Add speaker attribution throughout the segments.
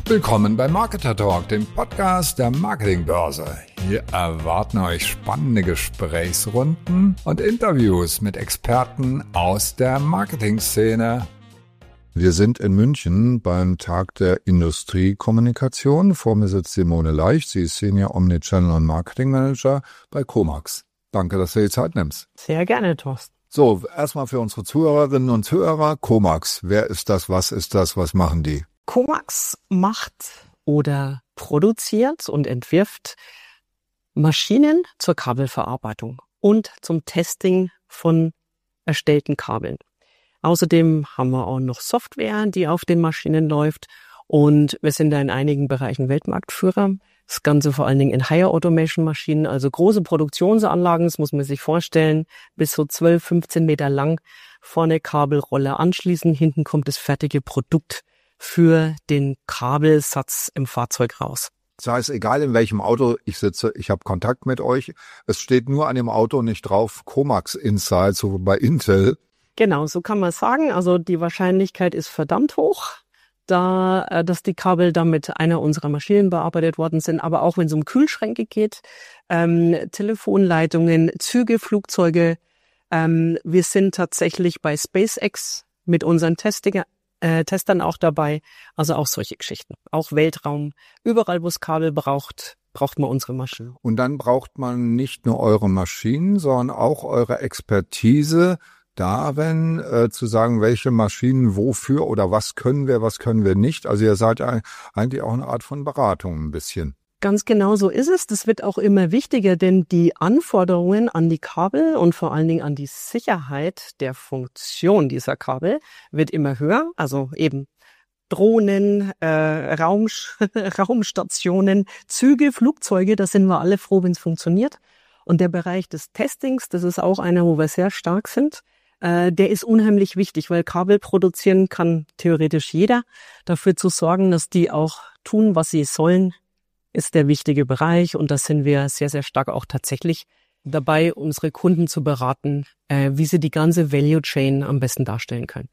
Speaker 1: Willkommen bei Marketer Talk, dem Podcast der Marketingbörse. Hier erwarten euch spannende Gesprächsrunden und Interviews mit Experten aus der Marketingszene. Wir sind in München beim Tag der Industriekommunikation. Vor mir sitzt Simone Leicht. Sie ist Senior Omnichannel und Marketing Manager bei Comax. Danke, dass du dir die Zeit nimmst.
Speaker 2: Sehr gerne, Thorsten.
Speaker 1: So, erstmal für unsere Zuhörerinnen und Zuhörer. Comax, wer ist das, was machen die?
Speaker 2: Comax macht oder produziert und entwirft Maschinen zur Kabelverarbeitung und zum Testing von erstellten Kabeln. Außerdem haben wir auch noch Software, die auf den Maschinen läuft, und wir sind da in einigen Bereichen Weltmarktführer. Das Ganze vor allen Dingen in Higher Automation Maschinen, also große Produktionsanlagen, das muss man sich vorstellen, bis so 12, 15 Meter lang, vorne Kabelrolle anschließen, hinten kommt das fertige Produkt für den Kabelsatz im Fahrzeug raus.
Speaker 1: Das heißt, egal in welchem Auto ich sitze, ich habe Kontakt mit euch. Es steht nur an dem Auto nicht drauf Comax Inside, so bei Intel.
Speaker 2: Genau, so kann man sagen. Also die Wahrscheinlichkeit ist verdammt hoch, dass die Kabel da mit einer unserer Maschinen bearbeitet worden sind. Aber auch wenn es um Kühlschränke geht, Telefonleitungen, Züge, Flugzeuge. Wir sind tatsächlich bei SpaceX mit unseren Testern auch dabei. Also auch solche Geschichten. Auch Weltraum. Überall, wo es Kabel braucht man unsere Maschinen.
Speaker 1: Und dann braucht man nicht nur eure Maschinen, sondern auch eure Expertise darin, zu sagen, welche Maschinen wofür oder was können wir nicht. Also ihr seid eigentlich auch eine Art von Beratung ein bisschen.
Speaker 2: Ganz genau so ist es. Das wird auch immer wichtiger, denn die Anforderungen an die Kabel und vor allen Dingen an die Sicherheit der Funktion dieser Kabel wird immer höher. Also eben Drohnen, Raumstationen, Züge, Flugzeuge, da sind wir alle froh, wenn es funktioniert. Und der Bereich des Testings, das ist auch einer, wo wir sehr stark sind. Der ist unheimlich wichtig, weil Kabel produzieren kann theoretisch jeder. Dafür zu sorgen, dass die auch tun, was sie sollen, ist der wichtige Bereich. Und da sind wir sehr, sehr stark auch tatsächlich dabei, unsere Kunden zu beraten, wie sie die ganze Value Chain am besten darstellen können.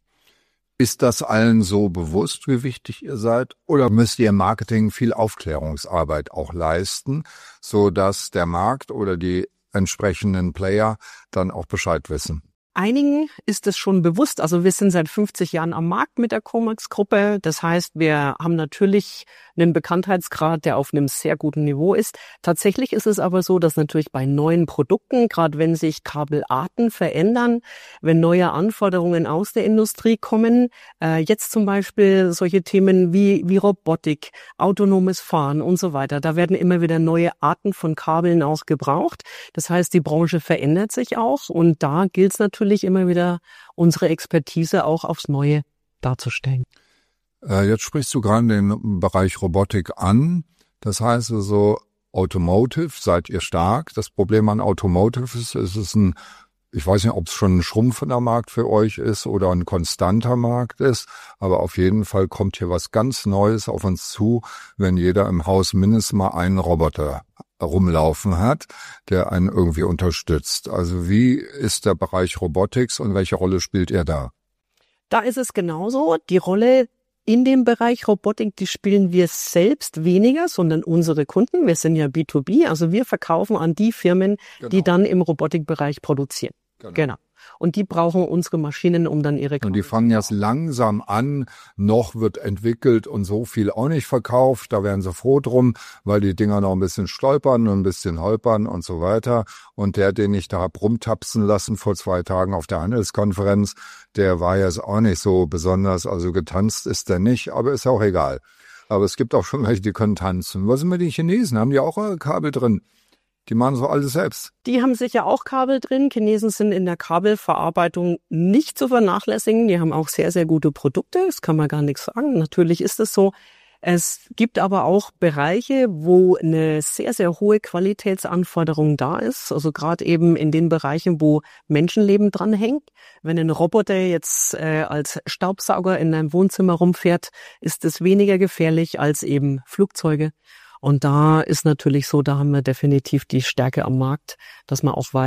Speaker 1: Ist das allen so bewusst, wie wichtig ihr seid? Oder müsst ihr im Marketing viel Aufklärungsarbeit auch leisten, so dass der Markt oder die entsprechenden Player dann auch Bescheid wissen?
Speaker 2: Einigen ist es schon bewusst. Also wir sind seit 50 Jahren am Markt mit der Comax-Gruppe. Das heißt, wir haben natürlich einen Bekanntheitsgrad, der auf einem sehr guten Niveau ist. Tatsächlich ist es aber so, dass natürlich bei neuen Produkten, gerade wenn sich Kabelarten verändern, wenn neue Anforderungen aus der Industrie kommen, jetzt zum Beispiel solche Themen wie Robotik, autonomes Fahren und so weiter, da werden immer wieder neue Arten von Kabeln auch gebraucht. Das heißt, die Branche verändert sich auch, und da gilt es natürlich immer wieder, unsere Expertise auch aufs Neue darzustellen.
Speaker 1: Jetzt sprichst du gerade den Bereich Robotik an. Das heißt also, Automotive seid ihr stark. Das Problem an Automotive ist, es ist ich weiß nicht, ob es schon ein schrumpfender Markt für euch ist oder ein konstanter Markt ist, aber auf jeden Fall kommt hier was ganz Neues auf uns zu, wenn jeder im Haus mindestens mal einen Roboter rumlaufen hat, der einen irgendwie unterstützt. Also wie ist der Bereich Robotics und welche Rolle spielt ihr da?
Speaker 2: Da ist es genauso. Die Rolle in dem Bereich Robotik, die spielen wir selbst weniger, sondern unsere Kunden. Wir sind ja B2B, also wir verkaufen an die Firmen, die dann im Robotikbereich produzieren. Genau. Und die brauchen unsere Maschinen, um dann ihre...
Speaker 1: Und die fangen jetzt langsam an, noch wird entwickelt und so viel auch nicht verkauft. Da wären sie froh drum, weil die Dinger noch ein bisschen stolpern und ein bisschen holpern und so weiter. Und den ich da hab rumtapsen lassen vor 2 Tagen auf der Handelskonferenz, der war jetzt auch nicht so besonders, also getanzt ist der nicht, aber ist auch egal. Aber es gibt auch schon welche, die können tanzen. Was sind mit den Chinesen? Haben die auch Kabel drin? Die machen so alles selbst.
Speaker 2: Die haben sicher auch Kabel drin. Chinesen sind in der Kabelverarbeitung nicht zu vernachlässigen. Die haben auch sehr, sehr gute Produkte. Das kann man gar nichts sagen. Natürlich ist es so. Es gibt aber auch Bereiche, wo eine sehr, sehr hohe Qualitätsanforderung da ist. Also gerade eben in den Bereichen, wo Menschenleben dran hängt. Wenn ein Roboter jetzt als Staubsauger in einem Wohnzimmer rumfährt, ist es weniger gefährlich als eben Flugzeuge. Und da ist natürlich so, da haben wir definitiv die Stärke am Markt, dass man auch weiß,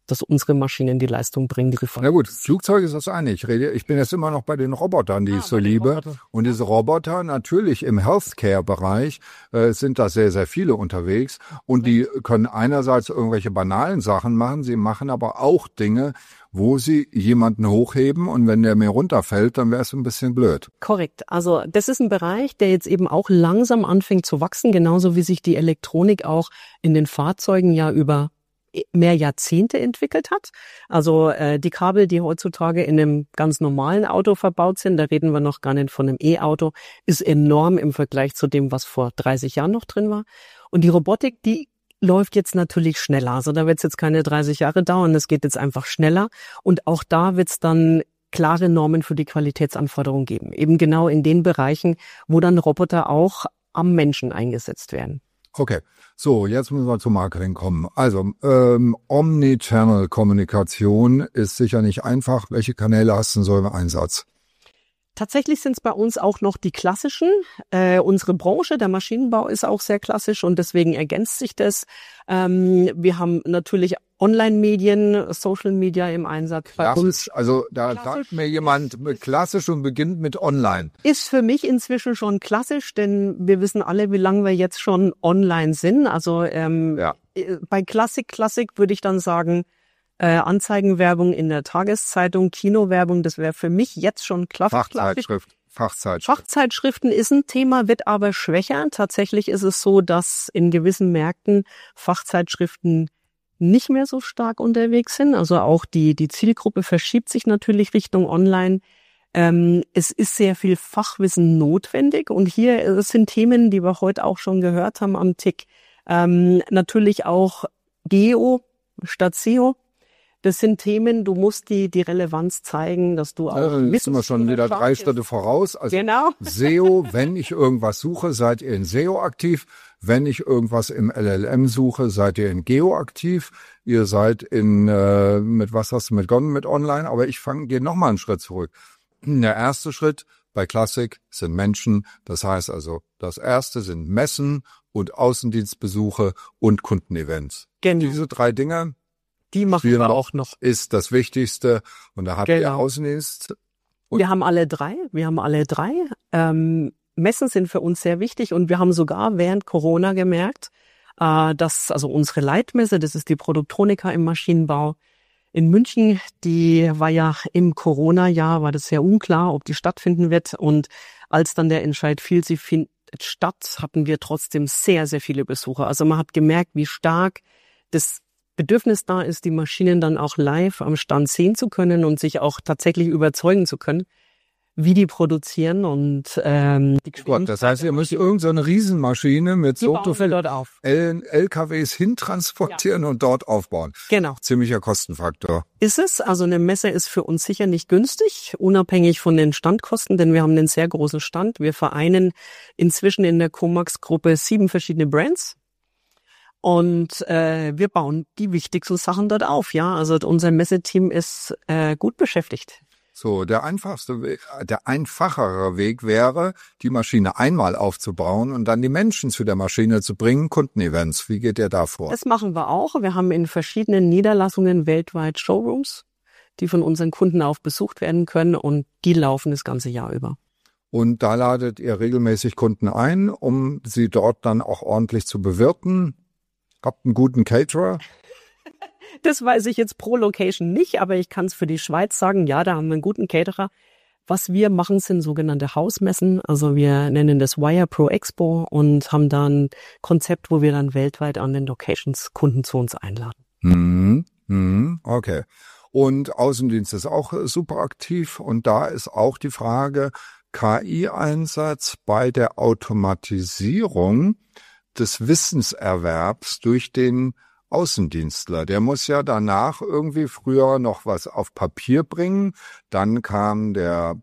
Speaker 2: dass unsere Maschinen die Leistung bringen, die gefordert.
Speaker 1: Na gut, Flugzeug ist das eine. Ich bin jetzt immer noch bei den Robotern, die ich so liebe. Und diese Roboter natürlich im Healthcare-Bereich sind da sehr, sehr viele unterwegs. Und die können einerseits irgendwelche banalen Sachen machen. Sie machen aber auch Dinge, wo sie jemanden hochheben und wenn der mir runterfällt, dann wäre es ein bisschen blöd.
Speaker 2: Korrekt. Also das ist ein Bereich, der jetzt eben auch langsam anfängt zu wachsen, genauso wie sich die Elektronik auch in den Fahrzeugen ja über mehr Jahrzehnte entwickelt hat. Also die Kabel, die heutzutage in einem ganz normalen Auto verbaut sind, da reden wir noch gar nicht von einem E-Auto, ist enorm im Vergleich zu dem, was vor 30 Jahren noch drin war. Und die Robotik, die läuft jetzt natürlich schneller. Also da wird es jetzt keine 30 Jahre dauern, es geht jetzt einfach schneller. Und auch da wird es dann klare Normen für die Qualitätsanforderungen geben. Eben genau in den Bereichen, wo dann Roboter auch am Menschen eingesetzt werden.
Speaker 1: Okay, so, jetzt müssen wir zum Marketing kommen. Also, Omnichannel-Kommunikation ist sicher nicht einfach. Welche Kanäle hast du so im Einsatz?
Speaker 2: Tatsächlich sind es bei uns auch noch die klassischen. Unsere Branche, der Maschinenbau, ist auch sehr klassisch und deswegen ergänzt sich das. Wir haben natürlich Online-Medien, Social Media im Einsatz bei uns.
Speaker 1: Also da sagt mir jemand klassisch und beginnt mit Online.
Speaker 2: Ist für mich inzwischen schon klassisch, denn wir wissen alle, wie lange wir jetzt schon online sind. Also bei Klassik würde ich dann sagen, Anzeigenwerbung in der Tageszeitung, Kinowerbung, das wäre für mich jetzt schon klassisch. Fachzeitschriften ist ein Thema, wird aber schwächer. Tatsächlich ist es so, dass in gewissen Märkten Fachzeitschriften nicht mehr so stark unterwegs sind. Also auch die Zielgruppe verschiebt sich natürlich Richtung Online. Es ist sehr viel Fachwissen notwendig und hier sind Themen, die wir heute auch schon gehört haben am TIC. Natürlich auch Geo statt SEO. Das sind Themen, du musst die Relevanz zeigen, dass du auch...
Speaker 1: Jetzt sind wir schon wieder 3 Schritte voraus. Also genau. SEO, wenn ich irgendwas suche, seid ihr in SEO aktiv. Wenn ich irgendwas im LLM suche, seid ihr in Geo aktiv. Ihr seid mit was hast du begonnen? Mit Online. Aber gehe noch mal einen Schritt zurück. Der erste Schritt bei Classic sind Menschen. Das heißt also, das erste sind Messen und Außendienstbesuche und Kundenevents.
Speaker 2: Genau.
Speaker 1: Diese 3 Dinge...
Speaker 2: Die machen wir auch noch.
Speaker 1: Ist das Wichtigste. Und da habt ihr Außendienst.
Speaker 2: Wir haben alle drei. Messen sind für uns sehr wichtig und wir haben sogar während Corona gemerkt, dass also unsere Leitmesse, das ist die Produktronika im Maschinenbau in München, die war ja im Corona-Jahr, war das sehr unklar, ob die stattfinden wird. Und als dann der Entscheid fiel, sie findet statt, hatten wir trotzdem sehr, sehr viele Besucher. Also man hat gemerkt, wie stark das Bedürfnis da ist, die Maschinen dann auch live am Stand sehen zu können und sich auch tatsächlich überzeugen zu können, wie die produzieren und
Speaker 1: das heißt, ihr müsst so eine Riesenmaschine mit so
Speaker 2: vielen
Speaker 1: LKWs hintransportieren und dort aufbauen.
Speaker 2: Genau.
Speaker 1: Ziemlicher Kostenfaktor.
Speaker 2: Ist es. Also eine Messe ist für uns sicher nicht günstig, unabhängig von den Standkosten, denn wir haben einen sehr großen Stand. Wir vereinen inzwischen in der Comax-Gruppe 7 verschiedene Brands. Und wir bauen die wichtigsten Sachen dort auf, ja. Also unser Messeteam ist gut beschäftigt.
Speaker 1: So, der einfachere Weg wäre, die Maschine einmal aufzubauen und dann die Menschen zu der Maschine zu bringen, Kundenevents. Wie geht ihr da vor?
Speaker 2: Das machen wir auch. Wir haben in verschiedenen Niederlassungen weltweit Showrooms, die von unseren Kunden auch besucht werden können und die laufen das ganze Jahr über.
Speaker 1: Und da ladet ihr regelmäßig Kunden ein, um sie dort dann auch ordentlich zu bewirten. Habt einen guten Caterer?
Speaker 2: Das weiß ich jetzt pro Location nicht, aber ich kann es für die Schweiz sagen, ja, da haben wir einen guten Caterer. Was wir machen, sind sogenannte Hausmessen. Also wir nennen das Wire Pro Expo und haben da ein Konzept, wo wir dann weltweit an den Locations Kunden zu uns einladen.
Speaker 1: Okay. Und Außendienst ist auch super aktiv und da ist auch die Frage KI-Einsatz bei der Automatisierung des Wissenserwerbs durch den Außendienstler. Der muss ja danach irgendwie früher noch was auf Papier bringen. Dann kam das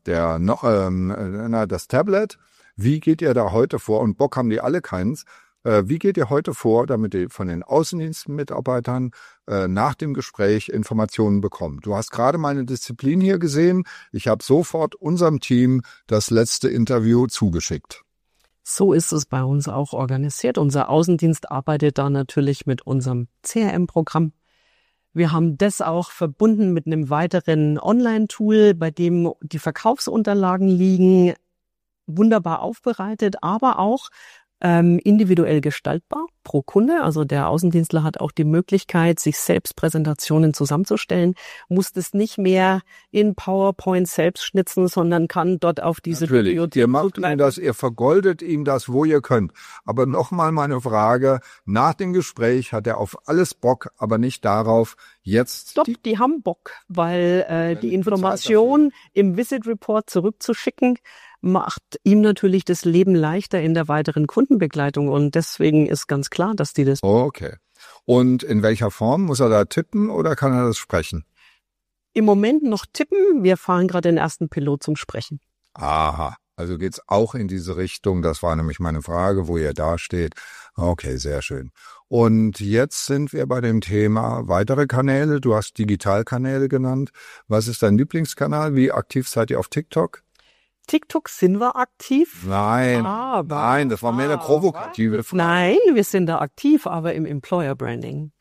Speaker 1: Tablet. Wie geht ihr da heute vor? Und Bock haben die alle keins. Wie geht ihr heute vor, damit ihr von den Außendienstmitarbeitern nach dem Gespräch Informationen bekommt? Du hast gerade meine Disziplin hier gesehen. Ich habe sofort unserem Team das letzte Interview zugeschickt.
Speaker 2: So ist es bei uns auch organisiert. Unser Außendienst arbeitet da natürlich mit unserem CRM-Programm. Wir haben das auch verbunden mit einem weiteren Online-Tool, bei dem die Verkaufsunterlagen liegen, wunderbar aufbereitet, aber auch individuell gestaltbar pro Kunde. Also der Außendienstler hat auch die Möglichkeit, sich selbst Präsentationen zusammenzustellen, muss das nicht mehr in PowerPoint selbst schnitzen, sondern kann dort auf diese
Speaker 1: Bibliothek. Ihr macht ihm das, ihr vergoldet ihm das, wo ihr könnt. Aber nochmal meine Frage, nach dem Gespräch hat er auf alles Bock, aber nicht darauf, jetzt...
Speaker 2: Stopp, die haben Bock, weil die Information im Visit Report zurückzuschicken, macht ihm natürlich das Leben leichter in der weiteren Kundenbegleitung und deswegen ist ganz klar, dass die das...
Speaker 1: Okay. Und in welcher Form? Muss er da tippen oder kann er das sprechen?
Speaker 2: Im Moment noch tippen. Wir fahren gerade den ersten Pilot zum Sprechen.
Speaker 1: Aha. Also geht's auch in diese Richtung. Das war nämlich meine Frage, wo ihr da steht. Okay, sehr schön. Und jetzt sind wir bei dem Thema weitere Kanäle. Du hast Digitalkanäle genannt. Was ist dein Lieblingskanal? Wie aktiv seid ihr auf TikTok?
Speaker 2: TikTok sind wir aktiv.
Speaker 1: Nein, das war mehr eine provokative Frage.
Speaker 2: Nein, wir sind da aktiv, aber im Employer Branding.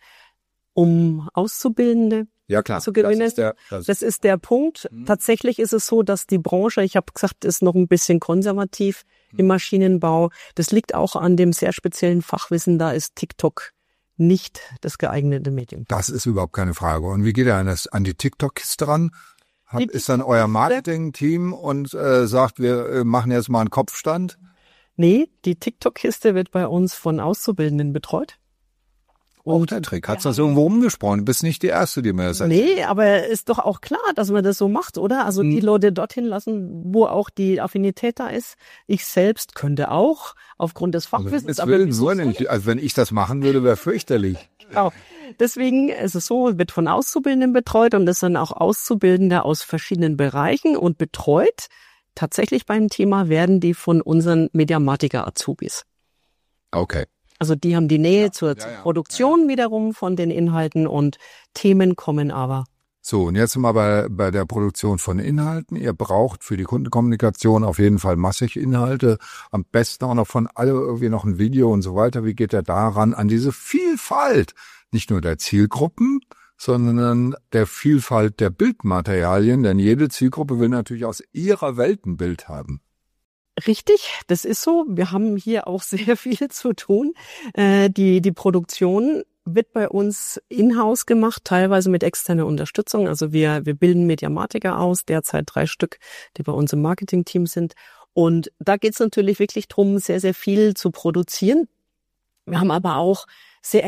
Speaker 2: Um Auszubildende zu gewinnen. Das ist der Punkt. Tatsächlich ist es so, dass die Branche, ich habe gesagt, ist noch ein bisschen konservativ im Maschinenbau. Das liegt auch an dem sehr speziellen Fachwissen. Da ist TikTok nicht das geeignete Medium.
Speaker 1: Das ist überhaupt keine Frage. Und wie geht ihr an die TikTok-Kiste ran? Ist dann euer Marketing-Team und sagt, wir machen jetzt mal einen Kopfstand?
Speaker 2: Nee, die TikTok-Kiste wird bei uns von Auszubildenden betreut.
Speaker 1: Auch der Trick. Hat's das irgendwo umgesprochen? Du bist nicht die Erste, die mir das sagt.
Speaker 2: Nee, aber ist doch auch klar, dass man das so macht, oder? Also die Leute dorthin lassen, wo auch die Affinität da ist. Ich selbst könnte auch, aufgrund des Fachwissens.
Speaker 1: Also wenn ich das machen würde, wäre fürchterlich.
Speaker 2: Genau. Deswegen ist es so, wird von Auszubildenden betreut und das sind auch Auszubildende aus verschiedenen Bereichen und betreut. Tatsächlich beim Thema werden die von unseren Mediamatiker-Azubis.
Speaker 1: Okay.
Speaker 2: Also die haben die Nähe zur Produktion wiederum von den Inhalten und Themen kommen aber.
Speaker 1: So, und jetzt sind wir bei der Produktion von Inhalten. Ihr braucht für die Kundenkommunikation auf jeden Fall massig Inhalte. Am besten auch noch von alle irgendwie noch ein Video und so weiter. Wie geht ihr daran an diese Vielfalt? Nicht nur der Zielgruppen, sondern der Vielfalt der Bildmaterialien. Denn jede Zielgruppe will natürlich aus ihrer Welt ein Bild haben.
Speaker 2: Richtig, das ist so. Wir haben hier auch sehr viel zu tun. Die Produktion wird bei uns in-house gemacht, teilweise mit externer Unterstützung. Also wir bilden Mediamatiker aus, derzeit 3 Stück, die bei uns im Marketing-Team sind. Und da geht es natürlich wirklich drum, sehr, sehr viel zu produzieren. Wir haben aber auch sehr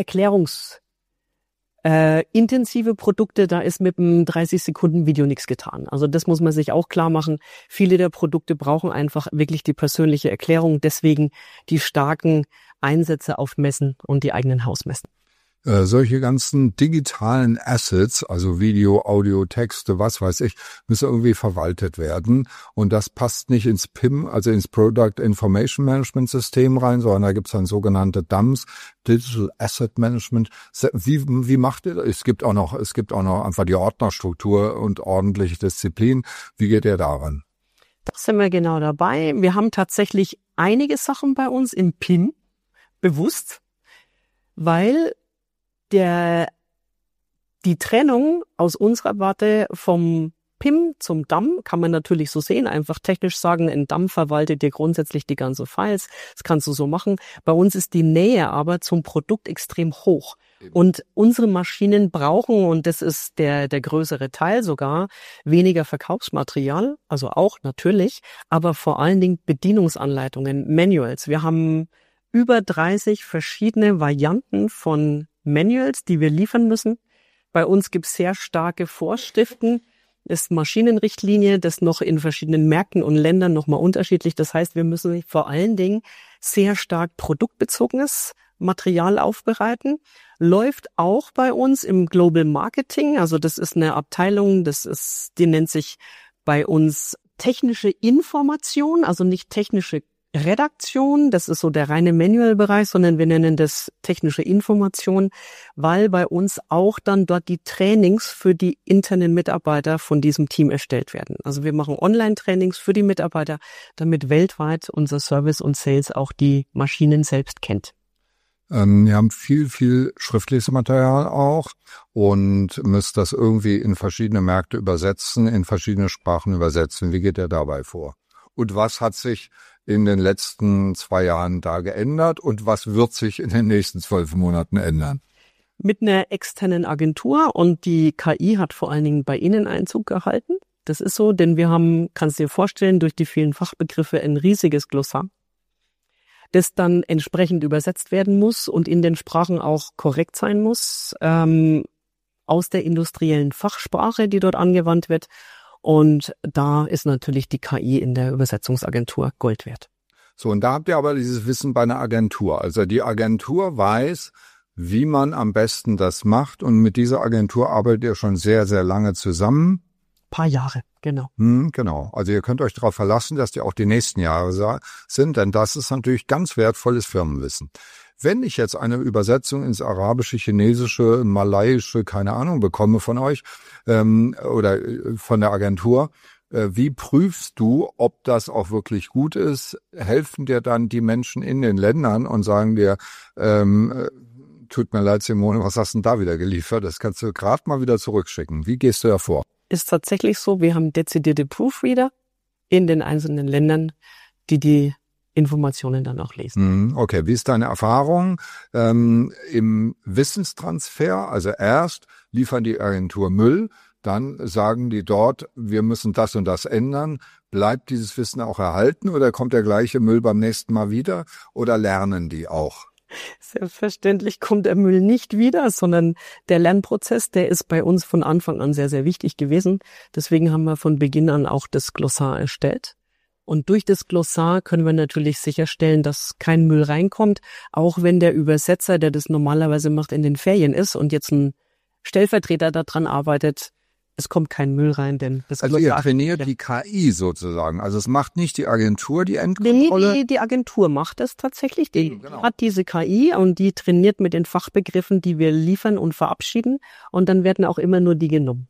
Speaker 2: intensive Produkte, da ist mit einem 30-Sekunden-Video nichts getan. Also das muss man sich auch klar machen. Viele der Produkte brauchen einfach wirklich die persönliche Erklärung, deswegen die starken Einsätze auf Messen und die eigenen Hausmessen.
Speaker 1: Solche ganzen digitalen Assets, also Video, Audio, Texte, was weiß ich, müssen irgendwie verwaltet werden. Und das passt nicht ins PIM, also ins Product Information Management System rein, sondern da gibt's dann sogenannte DAMs, Digital Asset Management. Wie macht ihr das? Es gibt auch noch einfach die Ordnerstruktur und ordentliche Disziplin. Wie geht ihr daran?
Speaker 2: Da sind wir genau dabei. Wir haben tatsächlich einige Sachen bei uns im PIM bewusst, weil die Trennung aus unserer Warte vom PIM zum DAM kann man natürlich so sehen, einfach technisch sagen, ein DAM verwaltet dir grundsätzlich die ganzen Files. Das kannst du so machen. Bei uns ist die Nähe aber zum Produkt extrem hoch. Und unsere Maschinen brauchen, und das ist der größere Teil sogar, weniger Verkaufsmaterial, also auch natürlich, aber vor allen Dingen Bedienungsanleitungen, Manuals. Wir haben über 30 verschiedene Varianten von Manuals, die wir liefern müssen. Bei uns gibt es sehr starke Vorschriften. Das ist Maschinenrichtlinie, das noch in verschiedenen Märkten und Ländern nochmal unterschiedlich. Das heißt, wir müssen vor allen Dingen sehr stark produktbezogenes Material aufbereiten. Läuft auch bei uns im Global Marketing. Also das ist eine Abteilung, die nennt sich bei uns technische Information, also nicht technische Redaktion, das ist so der reine Manual-Bereich, sondern wir nennen das technische Information, weil bei uns auch dann dort die Trainings für die internen Mitarbeiter von diesem Team erstellt werden. Also wir machen Online-Trainings für die Mitarbeiter, damit weltweit unser Service und Sales auch die Maschinen selbst kennt.
Speaker 1: Ihr habt viel schriftliches Material auch und müsst das irgendwie in verschiedene Märkte übersetzen, in verschiedene Sprachen übersetzen. Wie geht ihr dabei vor? Und was hat sich in den letzten 2 Jahren da geändert und was wird sich in den nächsten 12 Monaten ändern?
Speaker 2: Mit einer externen Agentur, und die KI hat vor allen Dingen bei Ihnen Einzug gehalten. Das ist so, denn wir haben, kannst du dir vorstellen, durch die vielen Fachbegriffe ein riesiges Glossar, das dann entsprechend übersetzt werden muss und in den Sprachen auch korrekt sein muss, aus der industriellen Fachsprache, die dort angewandt wird. Und da ist natürlich die KI in der Übersetzungsagentur Gold wert.
Speaker 1: So, und da habt ihr aber dieses Wissen bei einer Agentur. Also die Agentur weiß, wie man am besten das macht. Und mit dieser Agentur arbeitet ihr schon sehr lange zusammen.
Speaker 2: Paar Jahre, genau.
Speaker 1: Genau. Also ihr könnt euch darauf verlassen, dass die auch die nächsten Jahre sind, denn das ist natürlich ganz wertvolles Firmenwissen. Wenn ich jetzt eine Übersetzung ins Arabische, Chinesische, Malaiische, keine Ahnung, bekomme von euch oder von der Agentur, wie prüfst du, ob das auch wirklich gut ist? Helfen dir dann die Menschen in den Ländern und sagen dir, tut mir leid, Simone, was hast du denn da wieder geliefert? Das kannst du gerade mal wieder zurückschicken. Wie gehst du da vor?
Speaker 2: Ist tatsächlich so, wir haben dezidierte Proofreader in den einzelnen Ländern, die Informationen dann auch lesen.
Speaker 1: Okay, wie ist deine Erfahrung im Wissenstransfer? Also erst liefern die Agentur Müll, dann sagen die dort, wir müssen das und das ändern. Bleibt dieses Wissen auch erhalten oder kommt der gleiche Müll beim nächsten Mal wieder oder lernen die auch?
Speaker 2: Selbstverständlich kommt der Müll nicht wieder, sondern der Lernprozess, der ist bei uns von Anfang an sehr wichtig gewesen. Deswegen haben wir von Beginn an auch das Glossar erstellt. Und durch das Glossar können wir natürlich sicherstellen, dass kein Müll reinkommt, auch wenn der Übersetzer, der das normalerweise macht, in den Ferien ist und jetzt ein Stellvertreter daran arbeitet. Es kommt kein Müll rein, denn das
Speaker 1: Also ihr trainiert die KI sozusagen. Also es macht nicht die Agentur die Endkontrolle?
Speaker 2: Nee, die Agentur macht es tatsächlich. Die hat diese KI und die trainiert mit den Fachbegriffen, die wir liefern und verabschieden. Und dann werden auch immer nur die genommen.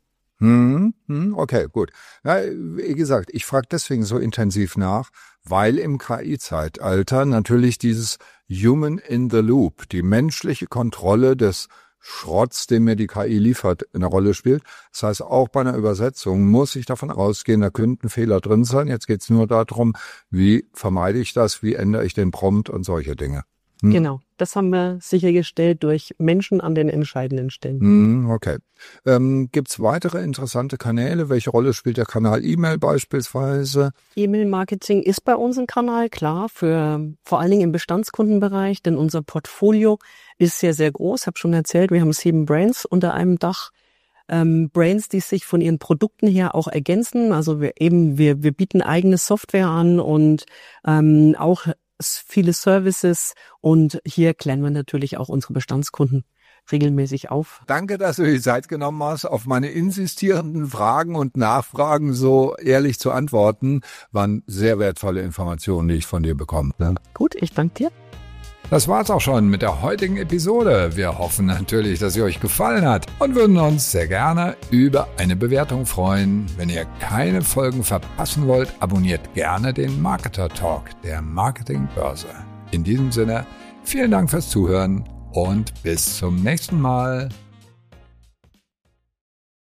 Speaker 1: Okay, gut. Ja, wie gesagt, ich frage deswegen so intensiv nach, weil im KI-Zeitalter natürlich dieses Human in the Loop, die menschliche Kontrolle des Schrotz, den mir die KI liefert, eine Rolle spielt. Das heißt, auch bei einer Übersetzung muss ich davon ausgehen, da könnten Fehler drin sein. Jetzt geht's nur darum, wie vermeide ich das, wie ändere ich den Prompt und solche Dinge.
Speaker 2: Genau, das haben wir sichergestellt durch Menschen an den entscheidenden Stellen.
Speaker 1: Okay. Gibt's weitere interessante Kanäle? Welche Rolle spielt der Kanal E-Mail beispielsweise?
Speaker 2: E-Mail-Marketing ist bei uns ein Kanal, klar, für vor allen Dingen im Bestandskundenbereich, denn unser Portfolio ist sehr groß. Ich habe schon erzählt, wir haben 7 Brands unter einem Dach. Brands, die sich von ihren Produkten her auch ergänzen. Also wir bieten eigene Software an und auch viele Services, und hier klären wir natürlich auch unsere Bestandskunden regelmäßig auf.
Speaker 1: Danke, dass du die Zeit genommen hast, auf meine insistierenden Fragen und Nachfragen so ehrlich zu antworten. Waren sehr wertvolle Informationen, die ich von dir bekommen habe.
Speaker 2: Gut, ich danke dir.
Speaker 1: Das war's auch schon mit der heutigen Episode. Wir hoffen natürlich, dass sie euch gefallen hat und würden uns sehr gerne über eine Bewertung freuen. Wenn ihr keine Folgen verpassen wollt, abonniert gerne den Marketer Talk der Marketingbörse. In diesem Sinne, vielen Dank fürs Zuhören und bis zum nächsten Mal.